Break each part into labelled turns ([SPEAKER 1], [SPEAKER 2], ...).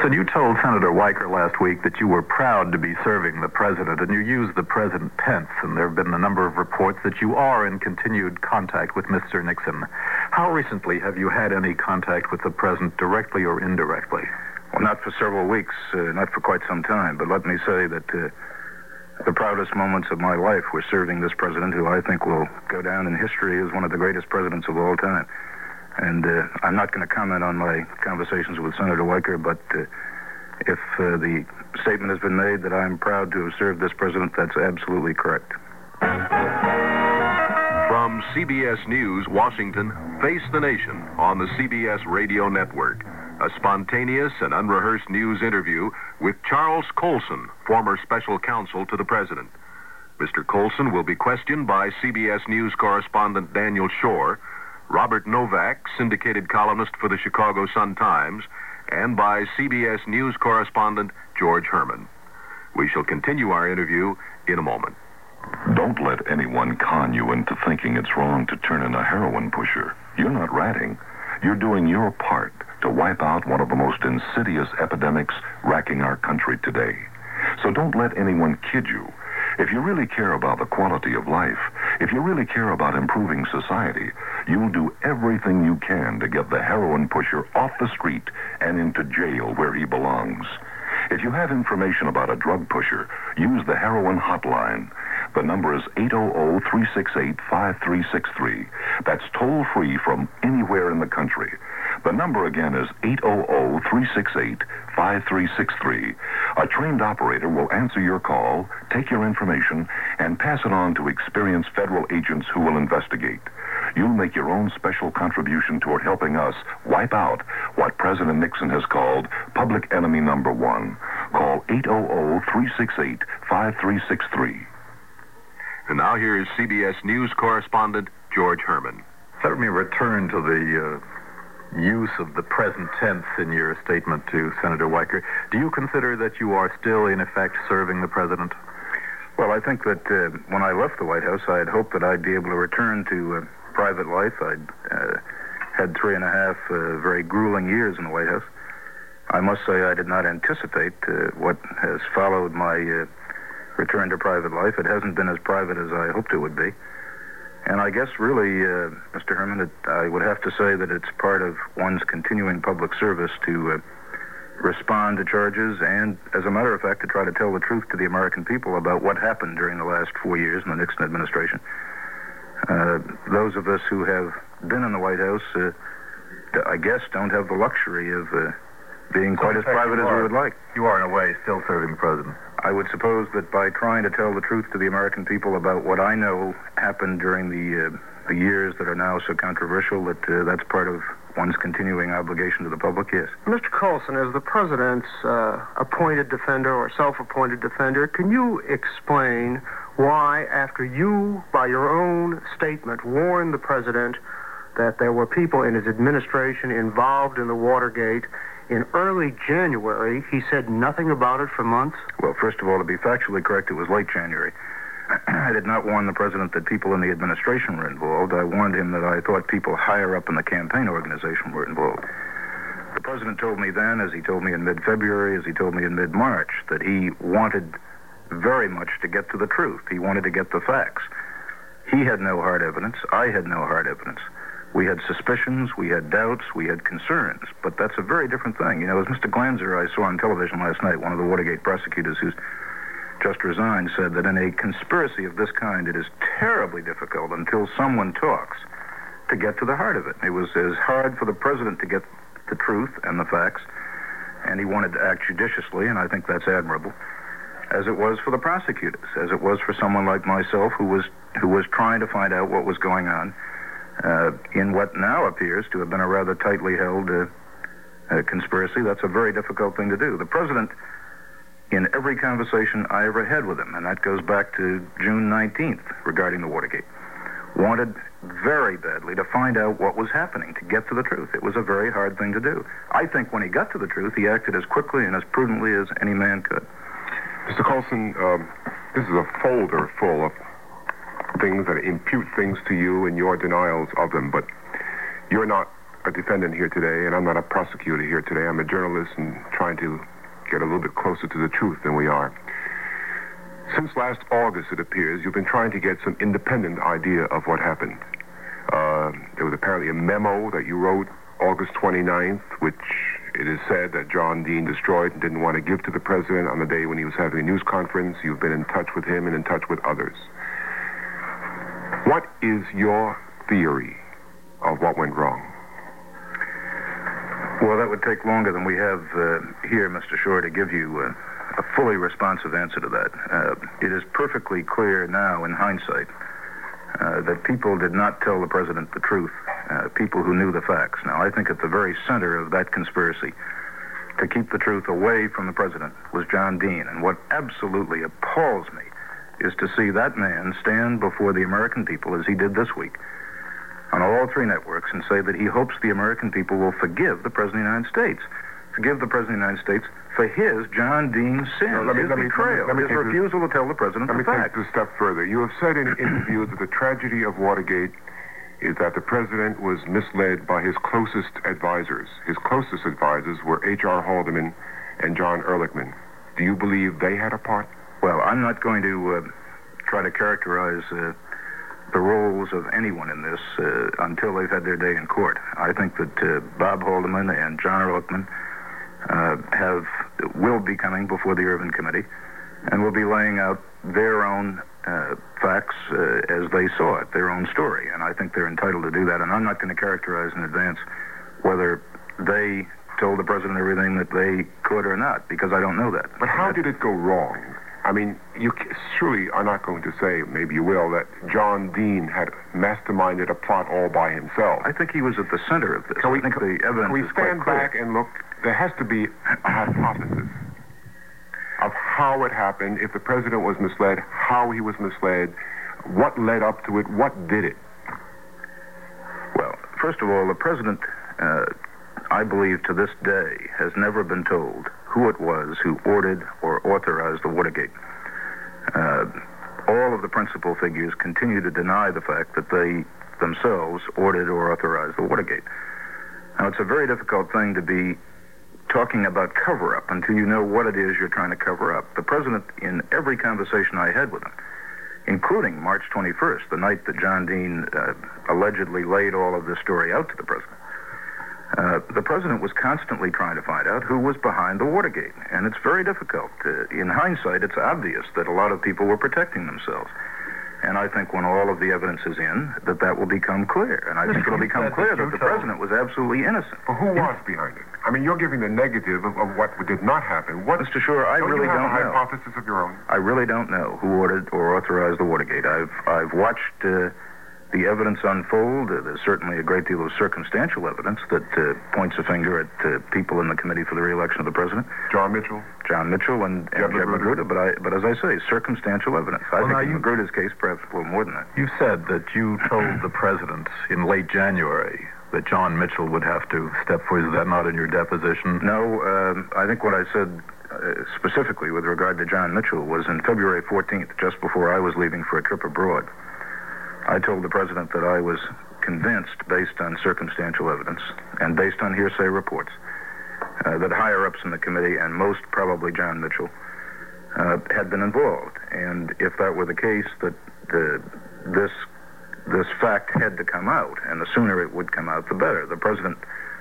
[SPEAKER 1] Colson, you told Senator Weicker last week that you were proud to be serving the president, and you used the present tense, and there have been a number of reports that you are in continued contact with Mr. Nixon. How recently have you had any contact with the president, directly or indirectly?
[SPEAKER 2] Well, not for several weeks, not for quite some time, but let me say that the proudest moments of my life were serving this president, who I think will go down in history as one of the greatest presidents of all time. And I'm not going to comment on my conversations with Senator Weicker, but if the statement has been made that I'm proud to have served this president, that's absolutely correct.
[SPEAKER 3] From CBS News, Washington, Face the Nation on the CBS Radio Network. A spontaneous and unrehearsed news interview with Charles Colson, former special counsel to the president. Mr. Colson will be questioned by CBS News correspondent Daniel Shore, Robert Novak, syndicated columnist for the Chicago Sun-Times, and by CBS News correspondent George Herman. We shall continue our interview in a moment.
[SPEAKER 4] Don't let anyone con you into thinking it's wrong to turn in a heroin pusher. You're not ratting. You're doing your part to wipe out one of the most insidious epidemics racking our country today. So don't let anyone kid you. If you really care about the quality of life, if you really care about improving society, you'll do everything you can to get the heroin pusher off the street and into jail where he belongs. If you have information about a drug pusher, use the heroin hotline. The number is 800-368-5363. That's toll-free from anywhere in the country. The number again is 800-368-5363. A trained operator will answer your call, take your information, and pass it on to experienced federal agents who will investigate. You'll make your own special contribution toward helping us wipe out what President Nixon has called public enemy number one. Call 800-368-5363.
[SPEAKER 3] And now here is CBS News correspondent George Herman.
[SPEAKER 1] Let me return to the use of the present tense in your statement to Senator Weicker. Do you consider that you are still, in effect, serving the president?
[SPEAKER 2] Well, I think that when I left the White House, I had hoped that I'd be able to return to private life. I'd had 3.5 very grueling years in the White House. I must say I did not anticipate what has followed my return to private life. It hasn't been as private as I hoped it would be. And I guess really, Mr. Herman, I would have to say that it's part of one's continuing public service to respond to charges and, as a matter of fact, to try to tell the truth to the American people about what happened during the last 4 years in the Nixon administration. Those of us who have been in the White House, I guess, don't have the luxury of being quite as private as we would like.
[SPEAKER 1] You are, in a way, still serving the president.
[SPEAKER 2] I would suppose that by trying to tell the truth to the American people about what I know happened during the years that are now so controversial, that's part of one's continuing obligation to the public, yes.
[SPEAKER 5] Mr. Colson, as the president's appointed defender or self-appointed defender, can you explain why, after you, by your own statement, warned the president that there were people in his administration involved in the Watergate, in early January, he said nothing about it for months?
[SPEAKER 2] Well, first of all, to be factually correct, it was late January. I did not warn the president that people in the administration were involved. I warned him that I thought people higher up in the campaign organization were involved. The president told me then, as he told me in mid-February, as he told me in mid-March, that he wanted very much to get to the truth. He wanted to get the facts. He had no hard evidence. I had no hard evidence. We had suspicions, we had doubts, we had concerns, but that's a very different thing. You know, as Mr. Glanzer, I saw on television last night, one of the Watergate prosecutors who's just resigned, said that in a conspiracy of this kind, it is terribly difficult until someone talks to get to the heart of it. It was as hard for the president to get the truth and the facts, and he wanted to act judiciously, and I think that's admirable, as it was for the prosecutors, as it was for someone like myself who was trying to find out what was going on in what now appears to have been a rather tightly held conspiracy. That's a very difficult thing to do. The president, in every conversation I ever had with him, and that goes back to June 19th regarding the Watergate, wanted very badly to find out what was happening, to get to the truth. It was a very hard thing to do. I think when he got to the truth, he acted as quickly and as prudently as any man could.
[SPEAKER 6] Mr. Colson, this is a folder full of things that impute things to you and your denials of them, but you're not a defendant here today, and I'm not a prosecutor here today. I'm a journalist and trying to get a little bit closer to the truth than we are. Since last August, it appears, you've been trying to get some independent idea of what happened. There was apparently a memo that you wrote August 29th, which it is said that John Dean destroyed and didn't want to give to the president on the day when he was having a news conference. You've been in touch with him and in touch with others. What is your theory of what went wrong?
[SPEAKER 2] Well, that would take longer than we have here, Mr. Shore, to give you a fully responsive answer to that. It is perfectly clear now in hindsight that people did not tell the president the truth, people who knew the facts. Now, I think at the very center of that conspiracy to keep the truth away from the president was John Dean. And what absolutely appalls me is to see that man stand before the American people, as he did this week, on all three networks, and say that he hopes the American people will forgive the President of the United States. Forgive the President of the United States for his, John Dean, sin, his betrayal, his refusal to tell the president the facts.
[SPEAKER 6] Let me take this a step further. You have said in interviews that the tragedy of Watergate is that the president was misled by his closest advisors. His closest advisors were H.R. Haldeman and John Ehrlichman. Do you believe they had a part?
[SPEAKER 2] Well, I'm not going to try to characterize the roles of anyone in this until they've had their day in court. I think that Bob Haldeman and John Ehrlichman will be coming before the Irvin Committee and will be laying out their own facts as they saw it, their own story. And I think they're entitled to do that. And I'm not going to characterize in advance whether they told the president everything that they could or not, because I don't know that.
[SPEAKER 6] But how did it go wrong? I mean, you surely are not going to say, maybe you will, that John Dean had masterminded a plot all by himself.
[SPEAKER 2] I think he was at the center of this.
[SPEAKER 6] Can we
[SPEAKER 2] stand
[SPEAKER 6] back and look? There has to be a hypothesis of how it happened, if the president was misled, how he was misled, what led up to it, what did it?
[SPEAKER 2] Well, first of all, the president, I believe to this day, has never been told who it was who ordered or authorized the Watergate. All of the principal figures continue to deny the fact that they themselves ordered or authorized the Watergate. Now, it's a very difficult thing to be talking about cover-up until you know what it is you're trying to cover up. The president, in every conversation I had with him, including March 21st, the night that John Dean allegedly laid all of this story out to the president, the president was constantly trying to find out who was behind the Watergate. And it's very difficult. In hindsight, it's obvious that a lot of people were protecting themselves. And I think when all of the evidence is in, that will become clear. And I think it'll become clear that the president was absolutely innocent.
[SPEAKER 6] Well, who was behind it? I mean, you're giving the negative of what did not happen.
[SPEAKER 2] Mr. Shore, I really don't know.
[SPEAKER 6] You have a hypothesis of your own?
[SPEAKER 2] I really don't know who ordered or authorized the Watergate. I've watched the evidence unfold. There's certainly a great deal of circumstantial evidence that points a finger at people in the committee for the re-election of the president.
[SPEAKER 6] John Mitchell
[SPEAKER 2] and Jeb Magruder. But as I say, circumstantial evidence. I think in Magruder's case, perhaps a little more than that.
[SPEAKER 1] You said that you told the president in late January that John Mitchell would have to step forward. Is that not in your deposition?
[SPEAKER 2] No, I think what I said specifically with regard to John Mitchell was in February 14th, just before I was leaving for a trip abroad. I told the president that I was convinced, based on circumstantial evidence and based on hearsay reports, that higher-ups in the committee, and most probably John Mitchell, had been involved. And if that were the case, that this fact had to come out, and the sooner it would come out, the better. The president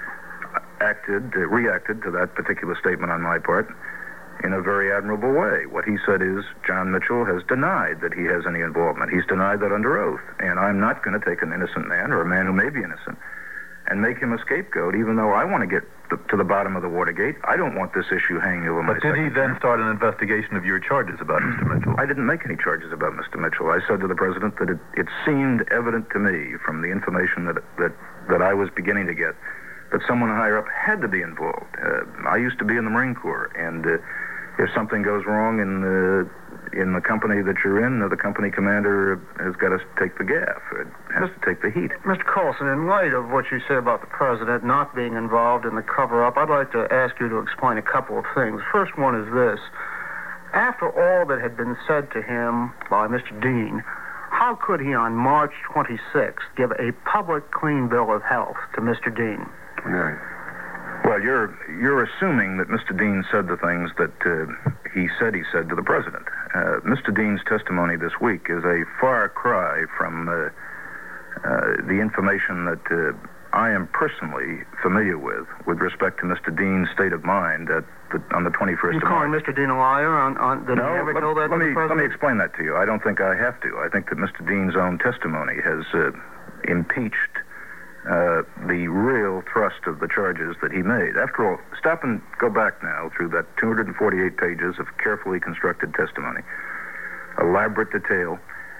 [SPEAKER 2] reacted to that particular statement on my part in a very admirable way. What he said is, John Mitchell has denied that he has any involvement. He's denied that under oath. And I'm not going to take an innocent man, or a man who may be innocent, and make him a scapegoat, even though I want to get to the bottom of the Watergate. I don't want this issue hanging over my
[SPEAKER 1] secretary. But did he then start an investigation of your charges about Mr. Mitchell?
[SPEAKER 2] I didn't make any charges about Mr. Mitchell. I said to the president that it seemed evident to me from the information that I was beginning to get that someone higher up had to be involved. I used to be in the Marine Corps, and if something goes wrong in the company that you're in, the company commander has got to take the gaff, has to take the heat.
[SPEAKER 5] Mr. Colson, in light of what you say about the president not being involved in the cover-up, I'd like to ask you to explain a couple of things. First one is this. After all that had been said to him by Mr. Dean, how could he on March 26th give a public clean bill of health to Mr. Dean?
[SPEAKER 6] Right.
[SPEAKER 2] Well, you're assuming that Mr. Dean said the things that he said to the president. Mr. Dean's testimony this week is a far cry from the information that I am personally familiar with respect to Mr. Dean's state of mind on the 21st of March.
[SPEAKER 5] You calling Mr. Dean a liar did he ever tell that to the president?
[SPEAKER 2] Let me explain that to you. I don't think I have to. I think that Mr. Dean's own testimony has impeached the real thrust of the charges that he made. After all, stop and go back now through that 248 pages of carefully constructed testimony. Elaborate detail.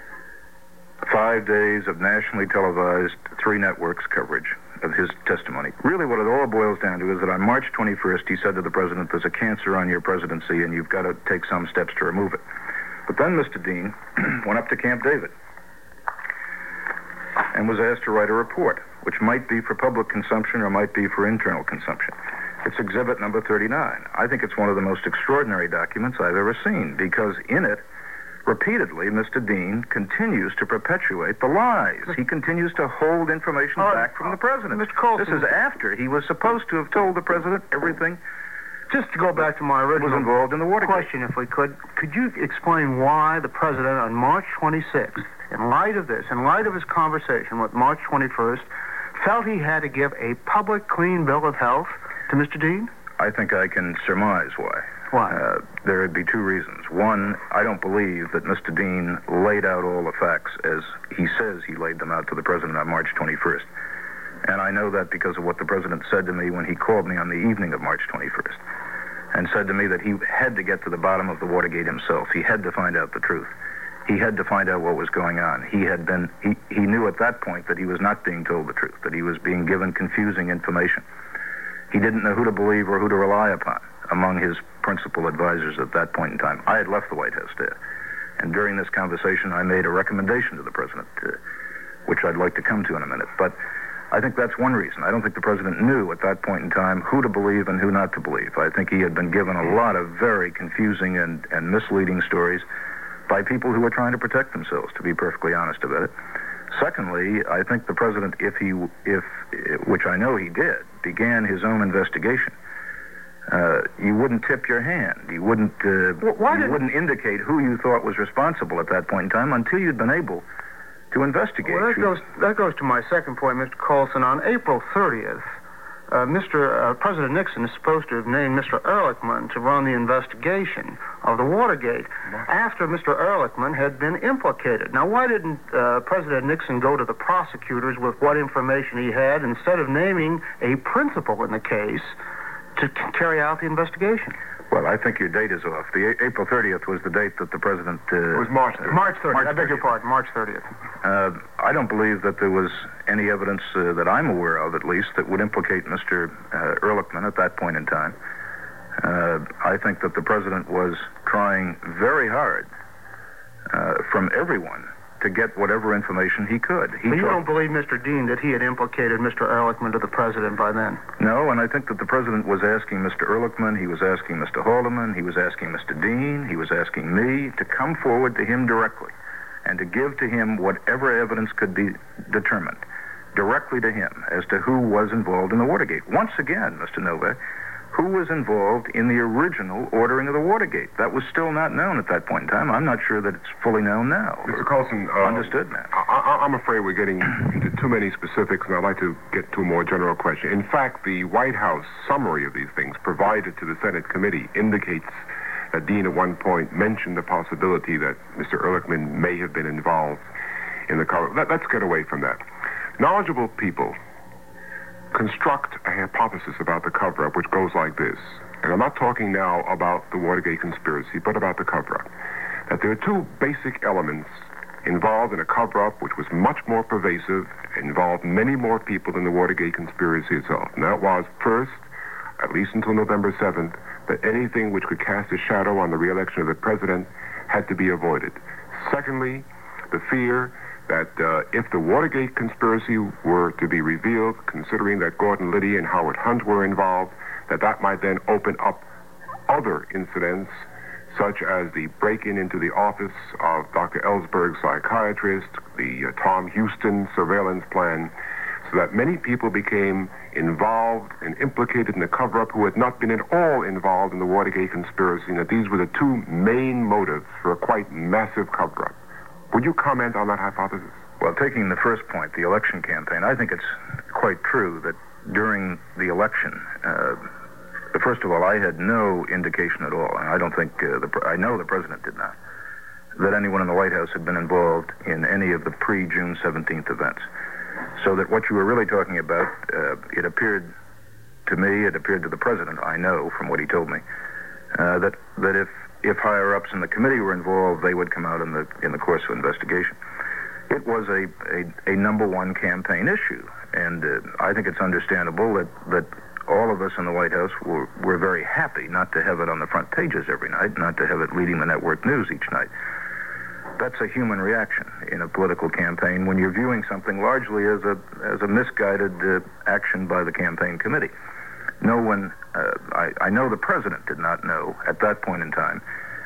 [SPEAKER 2] 5 days of nationally televised 3 networks coverage of his testimony. Really what it all boils down to is that on March 21st he said to the president, there's a cancer on your presidency and you've got to take some steps to remove it. But then Mr. Dean went up to Camp David and was asked to write a report, which might be for public consumption or might be for internal consumption. It's exhibit number 39. I think it's one of the most extraordinary documents I've ever seen, because in it, repeatedly, Mr. Dean continues to perpetuate the lies. He continues to hold information back from the president.
[SPEAKER 5] Mr. Coulson,
[SPEAKER 2] this is after he was supposed to have told the president everything.
[SPEAKER 5] Just to go back to my original
[SPEAKER 2] was involved in the Watergate
[SPEAKER 5] question, if we could you explain why the president on March 26th, in light of this, in light of his conversation with March 21st, felt he had to give a public clean bill of health to Mr. Dean?
[SPEAKER 2] I think I can surmise why.
[SPEAKER 5] Why?
[SPEAKER 2] There would be 2 reasons. One, I don't believe that Mr. Dean laid out all the facts as he says he laid them out to the president on March 21st. And I know that because of what the president said to me when he called me on the evening of March 21st and said to me that he had to get to the bottom of the Watergate himself. He had to find out the truth. He had to find out what was going on. He knew at that point that he was not being told the truth, that he was being given confusing information. He didn't know who to believe or who to rely upon among his principal advisors at that point in time. I had left the White House there. And during this conversation, I made a recommendation to the president, which I'd like to come to in a minute. But I think that's one reason. I don't think the president knew at that point in time who to believe and who not to believe. I think he had been given a lot of very confusing and misleading stories by people who were trying to protect themselves, to be perfectly honest about it. Secondly, I think the president, which I know he did, began his own investigation. You wouldn't tip your hand. You wouldn't wouldn't indicate who you thought was responsible at that point in time until you'd been able to investigate.
[SPEAKER 5] Well, that goes to my second point, Mr. Coulson. On April 30th, President Nixon is supposed to have named Mr. Ehrlichman to run the investigation of the Watergate after Mr. Ehrlichman had been implicated. Now, why didn't President Nixon go to the prosecutors with what information he had instead of naming a principal in the case to carry out the investigation?
[SPEAKER 2] Well, I think your date is off. The April 30th was the date that the president...
[SPEAKER 6] It was March 30th.
[SPEAKER 5] March 30th. I beg your pardon, March 30th.
[SPEAKER 2] I don't believe that there was any evidence that I'm aware of, at least, that would implicate Mr. Ehrlichman at that point in time. I think that the president was trying very hard from everyone to get whatever information he could.
[SPEAKER 5] But you don't believe, Mr. Dean, that he had implicated Mr. Ehrlichman to the president by then?
[SPEAKER 2] No, and I think that the president was asking Mr. Ehrlichman, he was asking Mr. Haldeman, he was asking Mr. Dean, he was asking me to come forward to him directly and to give to him whatever evidence could be determined directly to him as to who was involved in the Watergate. Once again, Mr. Novak, who was involved in the original ordering of the Watergate? That was still not known at that point in time. I'm not sure that it's fully known now.
[SPEAKER 6] Mr. Coulson,
[SPEAKER 2] understood now.
[SPEAKER 6] I'm afraid we're getting into too many specifics, and I'd like to get to a more general question. In fact, the White House summary of these things provided to the Senate committee indicates that Dean at one point mentioned the possibility that Mr. Ehrlichman may have been involved in the cover. Let's get away from that. Knowledgeable people construct a hypothesis about the cover-up which goes like this. And I'm not talking now about the Watergate conspiracy, but about the cover-up. That there are 2 basic elements involved in a cover-up which was much more pervasive, involved many more people than the Watergate conspiracy itself. And that was, first, at least until November 7th, that anything which could cast a shadow on the re-election of the president had to be avoided. Secondly, the fear that if the Watergate conspiracy were to be revealed, considering that Gordon Liddy and Howard Hunt were involved, that might then open up other incidents, such as the break-in into the office of Dr. Ellsberg's psychiatrist, the Tom Houston surveillance plan, so that many people became involved and implicated in the cover-up who had not been at all involved in the Watergate conspiracy, and that these were the two main motives for a quite massive cover-up. Would you comment on that hypothesis?
[SPEAKER 2] Well, taking the first point, the election campaign, I think it's quite true that during the election, first of all, I had no indication at all, and I don't think, I know the president did not, that anyone in the White House had been involved in any of the pre-June 17th events. So that what you were really talking about, it appeared to me, it appeared to the president, I know from what he told me, that if higher-ups in the committee were involved, they would come out in the course of investigation. It was a number one campaign issue, and I think it's understandable that all of us in the White House were very happy not to have it on the front pages every night, not to have it leading the network news each night. That's a human reaction in a political campaign when you're viewing something largely as a misguided action by the campaign committee. No one, I know the president did not know at that point in time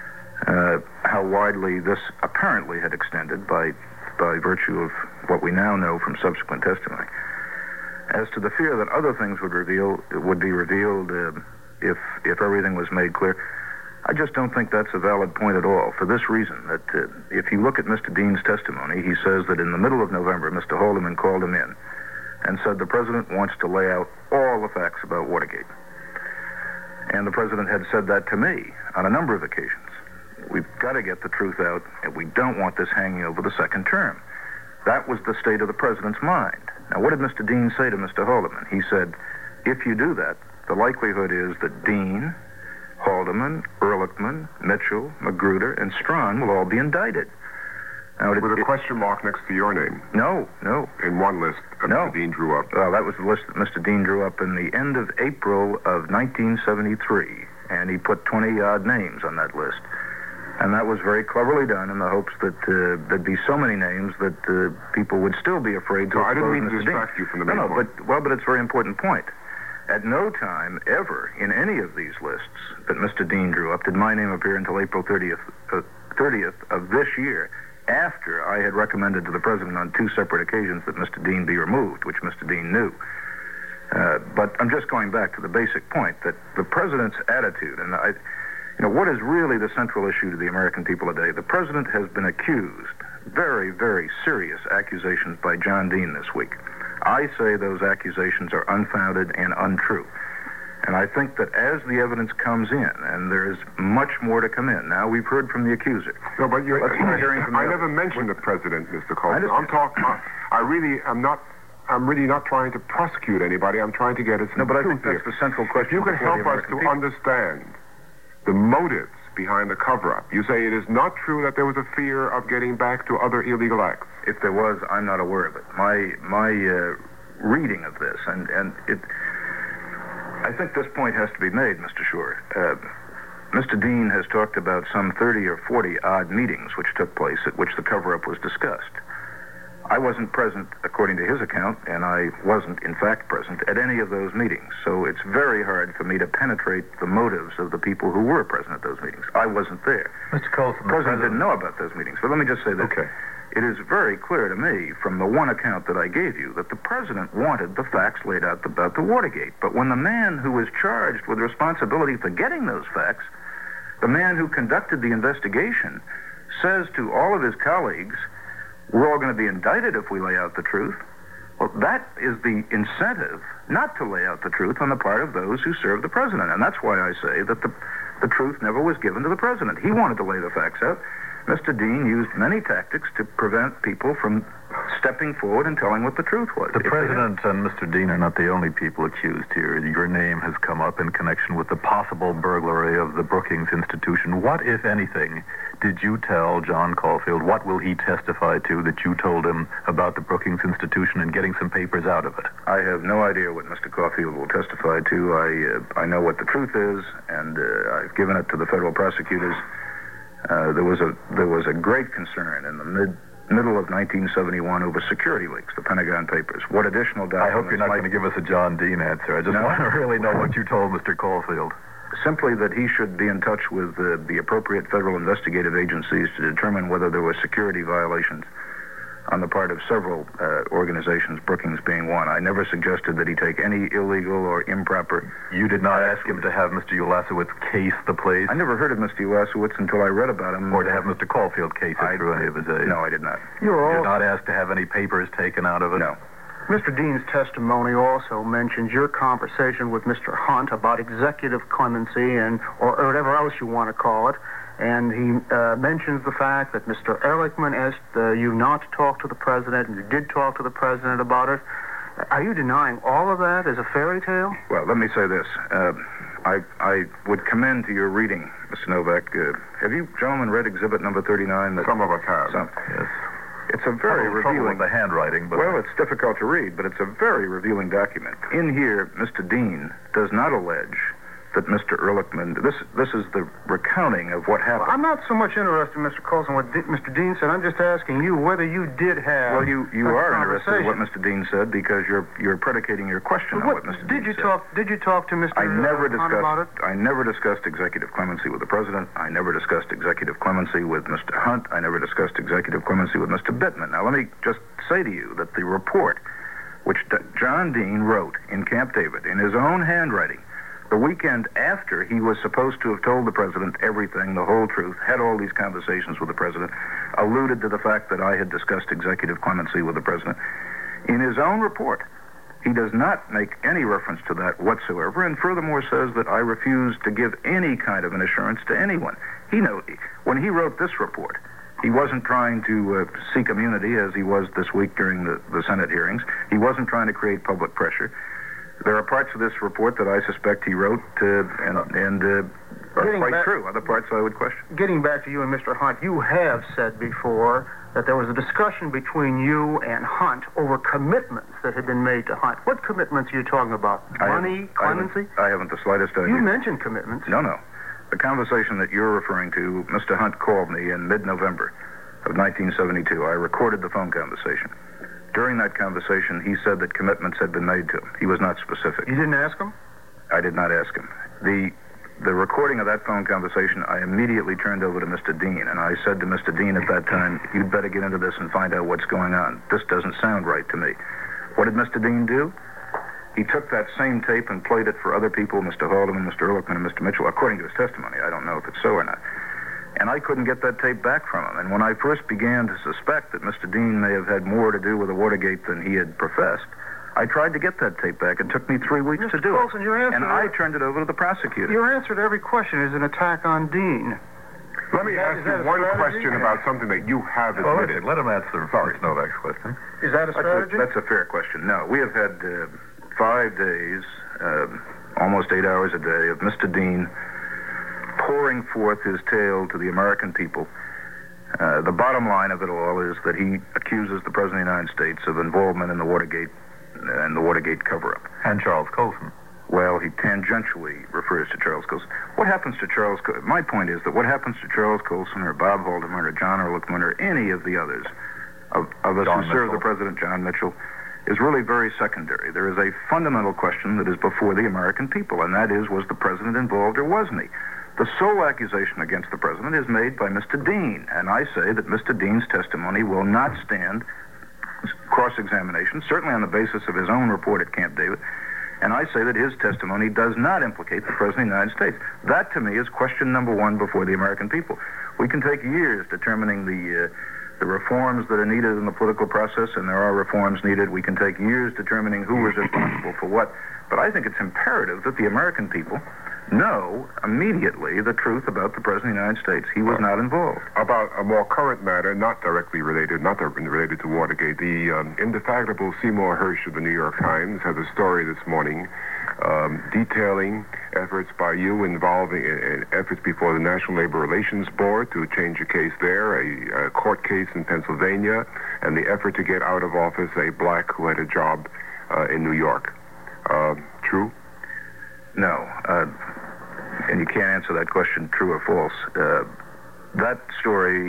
[SPEAKER 2] how widely this apparently had extended by virtue of what we now know from subsequent testimony. As to the fear that other things would be revealed if everything was made clear, I just don't think that's a valid point at all, for this reason, that if you look at Mr. Dean's testimony, he says that in the middle of November, Mr. Haldeman called him in and said the president wants to lay out all the facts about Watergate. And the president had said that to me on a number of occasions. We've got to get the truth out, and we don't want this hanging over the second term. That was the state of the president's mind. Now, what did Mr. Dean say to Mr. Haldeman? He said, if you do that, the likelihood is that Dean, Haldeman, Ehrlichman, Mitchell, Magruder, and Strawn will all be indicted. Now,
[SPEAKER 6] with a question mark next to your name?
[SPEAKER 2] No.
[SPEAKER 6] In one list that Mr. Dean drew up?
[SPEAKER 2] Well, that was the list that Mr. Dean drew up in the end of April of 1973, and he put 20-odd names on that list. And that was very cleverly done in the hopes that there'd be so many names that people would still be afraid to expose Mr. Dean.
[SPEAKER 6] I didn't mean to distract you from the main point.
[SPEAKER 2] But it's a very important point. At no time ever in any of these lists that Mr. Dean drew up did my name appear until April 30th of this year, after I had recommended to the president on two separate occasions that Mr. Dean be removed, which Mr. Dean knew. But I'm just going back to the basic point that the president's attitude, and what is really the central issue to the American people today? The president has been accused, very, very serious accusations by John Dean this week. I say those accusations are unfounded and untrue. And I think that as the evidence comes in, and there is much more to come in, now we've heard from the accuser.
[SPEAKER 6] No, but I never mentioned the president, Mr. Coleman. I'm really not trying to prosecute anybody. I'm trying to get at some
[SPEAKER 2] No, but I
[SPEAKER 6] truth
[SPEAKER 2] think that's
[SPEAKER 6] here.
[SPEAKER 2] the central question.
[SPEAKER 6] If you can help us to understand the motives behind the cover-up. You say it is not true that there was a fear of getting back to other illegal acts.
[SPEAKER 2] If there was, I'm not aware of it. My reading of this, and it, I think this point has to be made, Mr. Shore. Mr. Dean has talked about some 30 or 40 odd meetings which took place at which the cover-up was discussed. I wasn't present, according to his account, and I wasn't, in fact, present at any of those meetings. So it's very hard for me to penetrate the motives of the people who were present at those meetings. I wasn't there.
[SPEAKER 1] Mr. Coulson,
[SPEAKER 2] the president didn't know about those meetings. But let me just say this.
[SPEAKER 6] Okay.
[SPEAKER 2] It is very clear to me from the one account that I gave you that the president wanted the facts laid out about the Watergate. But when the man who was charged with responsibility for getting those facts, the man who conducted the investigation, says to all of his colleagues, we're all going to be indicted if we lay out the truth. Well, that is the incentive not to lay out the truth on the part of those who serve the president. And that's why I say that the truth never was given to the president. He wanted to lay the facts out. Mr. Dean used many tactics to prevent people from stepping forward and telling what the truth was.
[SPEAKER 1] The president and Mr. Dean are not the only people accused here. Your name has come up in connection with the possible burglary of the Brookings Institution. What, if anything, did you tell John Caulfield? What will he testify to that you told him about the Brookings Institution and getting some papers out of it?
[SPEAKER 2] I have no idea what Mr. Caulfield will testify to. I know what the truth is, and I've given it to the federal prosecutors. There was a great concern in the middle of 1971 over security leaks, the Pentagon Papers. What additional documents?
[SPEAKER 1] I hope you're not going to give us a John Dean answer. I just want to really know what you told Mr. Caulfield.
[SPEAKER 2] simply that he should be in touch with the appropriate federal investigative agencies to determine whether there were security violations on the part of several organizations, Brookings being one. I never suggested that he take any illegal or improper...
[SPEAKER 1] You did not ask him to have Mr. Ulasewicz case the place?
[SPEAKER 2] I never heard of Mr. Ulasewicz until I read about him.
[SPEAKER 1] Or to have Mr. Caulfield case it through any of his aides?
[SPEAKER 2] No, I did not.
[SPEAKER 1] You did not ask to have any papers taken out of it?
[SPEAKER 2] No.
[SPEAKER 5] Mr. Dean's testimony also mentions your conversation with Mr. Hunt about executive clemency or whatever else you want to call it. And he mentions the fact that Mr. Ehrlichman asked you not to talk to the president, and you did talk to the president about it. Are you denying all of that as a fairy tale?
[SPEAKER 2] Well, let me say this. I would commend to your reading, Mr. Novak. Have you gentlemen read Exhibit number 39?
[SPEAKER 6] Some of us have.
[SPEAKER 2] Yes. It's a very revealing...
[SPEAKER 1] with the handwriting, but...
[SPEAKER 2] Well, it's difficult to read, but it's a very revealing document. In here, Mr. Dean does not allege that Mr. Ehrlichman... This is the recounting of what happened.
[SPEAKER 5] Well, I'm not so much interested, Mr. Coulson, what Mr. Dean said. I'm just asking you whether you did have...
[SPEAKER 2] Well, you are interested in what Mr. Dean said because you're predicating your question on what Mr. Dean said. Did you talk to Mr. Hunt about it? I never discussed executive clemency with the president. I never discussed executive clemency with Mr. Hunt. I never discussed executive clemency with Mr. Bittman. Now, let me just say to you that the report which John Dean wrote in Camp David in his own handwriting the weekend after he was supposed to have told the president everything, the whole truth, had all these conversations with the president, alluded to the fact that I had discussed executive clemency with the president. In his own report, he does not make any reference to that whatsoever, and furthermore says that I refuse to give any kind of an assurance to anyone. When he wrote this report, he wasn't trying to seek immunity as he was this week during the Senate hearings. He wasn't trying to create public pressure. There are parts of this report that I suspect he wrote and are quite true. Other parts I would question.
[SPEAKER 5] Getting back to you and Mr. Hunt, you have said before that there was a discussion between you and Hunt over commitments that had been made to Hunt. What commitments are you talking about? Money, clemency?
[SPEAKER 2] I haven't the slightest idea.
[SPEAKER 5] You mentioned commitments.
[SPEAKER 2] No. The conversation that you're referring to, Mr. Hunt called me in mid-November of 1972. I recorded the phone conversation. During that conversation, he said that commitments had been made to him. He was not specific.
[SPEAKER 5] You didn't ask him?
[SPEAKER 2] I did not ask him. The recording of that phone conversation, I immediately turned over to Mr. Dean, and I said to Mr. Dean at that time, you'd better get into this and find out what's going on. This doesn't sound right to me. What did Mr. Dean do? He took that same tape and played it for other people, Mr. Haldeman, Mr. Ehrlichman, and Mr. Mitchell, according to his testimony. I don't know if it's so or not. And I couldn't get that tape back from him. And when I first began to suspect that Mr. Dean may have had more to do with the Watergate than he had professed, I tried to get that tape back. It took me 3 weeks to do
[SPEAKER 5] Coulson,
[SPEAKER 2] it. And I turned it over to the prosecutor.
[SPEAKER 5] Your answer to every question is an attack on Dean.
[SPEAKER 6] Let me ask you one question about something that you have admitted.
[SPEAKER 1] Let him answer Ms. Novak's question.
[SPEAKER 5] Is that a strategy?
[SPEAKER 2] That's a fair question. No, we have had 5 days, almost 8 hours a day, of Mr. Dean pouring forth his tale to the American people. The bottom line of it all is that he accuses the President of the United States of involvement in the Watergate and the Watergate cover-up.
[SPEAKER 1] And Charles Colson.
[SPEAKER 2] Well, he tangentially refers to Charles Colson. What happens to Charles Colson? My point is that what happens to Charles Colson or Bob Haldeman or John Ehrlichman or any of the others of us who serve the President, John Mitchell, is really very secondary. There is a fundamental question that is before the American people, and that is, was the President involved or wasn't he? The sole accusation against the President is made by Mr. Dean, and I say that Mr. Dean's testimony will not stand cross-examination, certainly on the basis of his own report at Camp David, and I say that his testimony does not implicate the President of the United States. That, to me, is question number one before the American people. We can take years determining the reforms that are needed in the political process, and there are reforms needed. We can take years determining who is responsible for what, but I think it's imperative that the American people know immediately the truth about the President of the United States. He was not involved.
[SPEAKER 6] About a more current matter, not directly related, related to Watergate, the indefatigable Seymour Hersh of the New York Times has a story this morning detailing efforts by you involving efforts before the National Labor Relations Board to change a case there, a court case in Pennsylvania, and the effort to get out of office a black who had a job in New York. True?
[SPEAKER 2] No. And you can't answer that question true or false. That story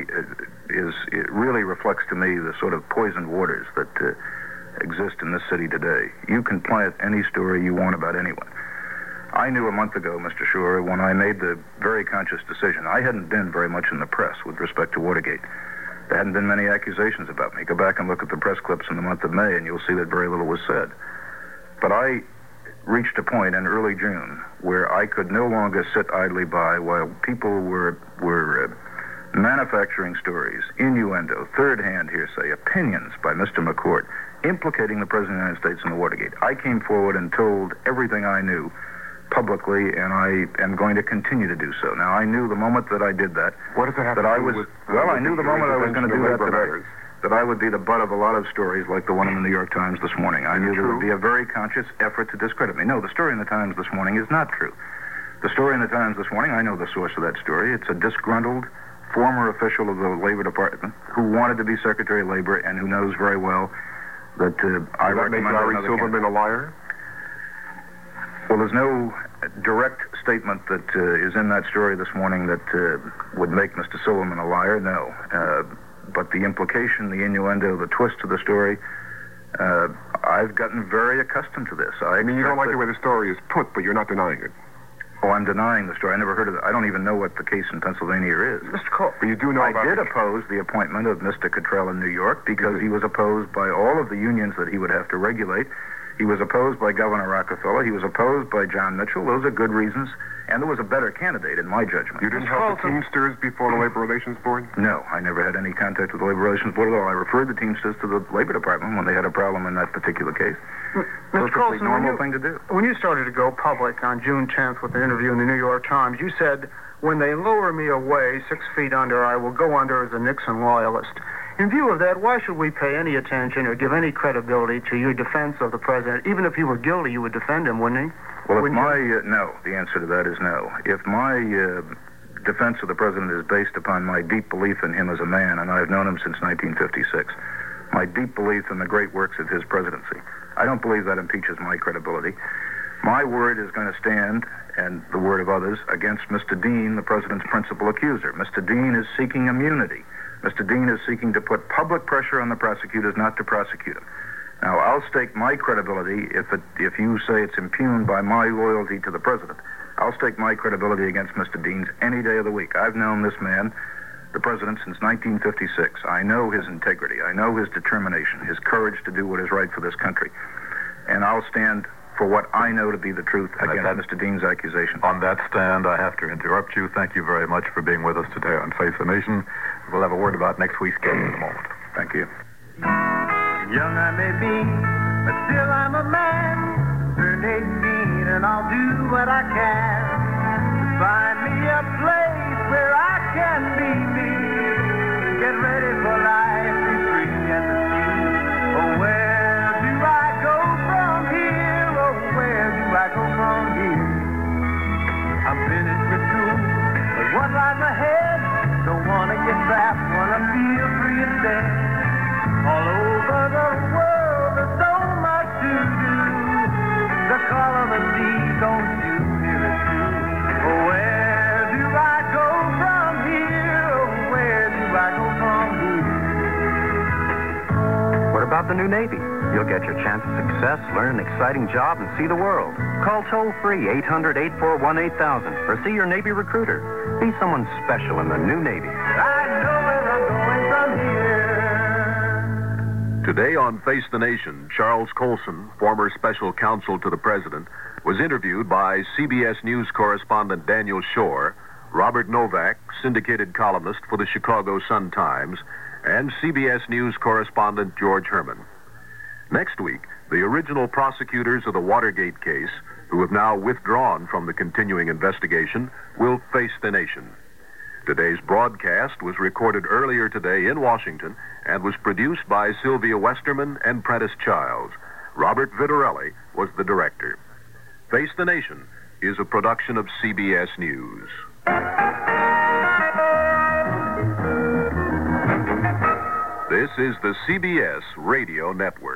[SPEAKER 2] it really reflects to me the sort of poisoned waters that exist in this city today. You can plant any story you want about anyone. I knew a month ago, Mr. Shore, when I made the very conscious decision. I hadn't been very much in the press with respect to Watergate. There hadn't been many accusations about me. Go back and look at the press clips in the month of May, and you'll see that very little was said. But I reached a point in early June where I could no longer sit idly by while people were manufacturing stories, innuendo, third-hand hearsay, opinions by Mr. McCourt, implicating the President of the United States in the Watergate. I came forward and told everything I knew publicly, and I am going to continue to do so. Now, I knew the moment that I did that...
[SPEAKER 6] What does it have to do with...
[SPEAKER 2] Well, I knew the moment I was going to do that that I would be the butt of a lot of stories like the one in the New York Times this morning. I knew there would be a very conscious effort to discredit me. No, the story in the Times this morning is not true. The story in the Times this morning, I know the source of that story. It's a disgruntled former official of the Labor Department who wanted to be Secretary of Labor and who knows very well that I recommend another
[SPEAKER 6] Larry Silverman a liar?
[SPEAKER 2] Well, there's no direct statement that is in that story this morning that would make Mr. Silverman a liar, no. But the implication, the innuendo, the twist of the story, I've gotten very accustomed to this.
[SPEAKER 6] I mean, you don't like the way the story is put, but you're not denying it.
[SPEAKER 2] Oh, I'm denying the story. I never heard of it. I don't even know what the case in Pennsylvania is.
[SPEAKER 6] Mr. Cole, but you do know about it.
[SPEAKER 2] I did oppose the appointment of Mr. Cottrell in New York because he was opposed by all of the unions that he would have to regulate. He was opposed by Governor Rockefeller. He was opposed by John Mitchell. Those are good reasons. And there was a better candidate, in my judgment.
[SPEAKER 6] You didn't help the Teamsters before the Labor Relations Board?
[SPEAKER 2] No, I never had any contact with the Labor Relations Board at all. I referred the Teamsters to the Labor Department when they had a problem in that particular case.
[SPEAKER 5] Mr. Colson,
[SPEAKER 2] normal thing to do.
[SPEAKER 5] When you started to go public on June 10th with an interview in the New York Times, you said, when they lower me away 6 feet under, I will go under as a Nixon loyalist. In view of that, why should we pay any attention or give any credibility to your defense of the president? Even if he were guilty, you would defend him, wouldn't he?
[SPEAKER 2] Well, no, the answer to that is no. If my defense of the president is based upon my deep belief in him as a man, and I've known him since 1956, my deep belief in the great works of his presidency, I don't believe that impeaches my credibility. My word is going to stand, and the word of others, against Mr. Dean, the president's principal accuser. Mr. Dean is seeking immunity. Mr. Dean is seeking to put public pressure on the prosecutors not to prosecute him. Now, I'll stake my credibility if you say it's impugned by my loyalty to the president. I'll stake my credibility against Mr. Dean's any day of the week. I've known this man, the president, since 1956. I know his integrity. I know his determination, his courage to do what is right for this country. And I'll stand for what I know to be the truth against Mr. Dean's accusation.
[SPEAKER 1] On that stand, I have to interrupt you. Thank you very much for being with us today on Face the Nation. We'll have a word about next week's guest in a moment.
[SPEAKER 2] Thank you.
[SPEAKER 7] Young I may be, but still I'm a man. Turned 18 and I'll do what I can. Find me a place where I can be me. Get ready for life, be free and to see. Oh, where do I go from here? Oh, where do I go from here? I'm finished with school, but what lies ahead? Don't want to get trapped, want to feel free instead. All over the world, there's so much to do. The call of the sea, don't you hear it too? Oh, where do I go from here? Oh, where do I go from here?
[SPEAKER 8] What about the new Navy? You'll get your chance of success, learn an exciting job, and see the world. Call toll-free 800-841-8000 or see your Navy recruiter. Be someone special in the new Navy.
[SPEAKER 7] I know where I'm going from here.
[SPEAKER 3] Today on Face the Nation, Charles Colson, former special counsel to the president, was interviewed by CBS News correspondent Daniel Shore, Robert Novak, syndicated columnist for the Chicago Sun-Times, and CBS News correspondent George Herman. Next week, the original prosecutors of the Watergate case, who have now withdrawn from the continuing investigation, will face the nation. Today's broadcast was recorded earlier today in Washington and was produced by Sylvia Westerman and Prentice Childs. Robert Vitarelli was the director. Face the Nation is a production of CBS News. This is the CBS Radio Network.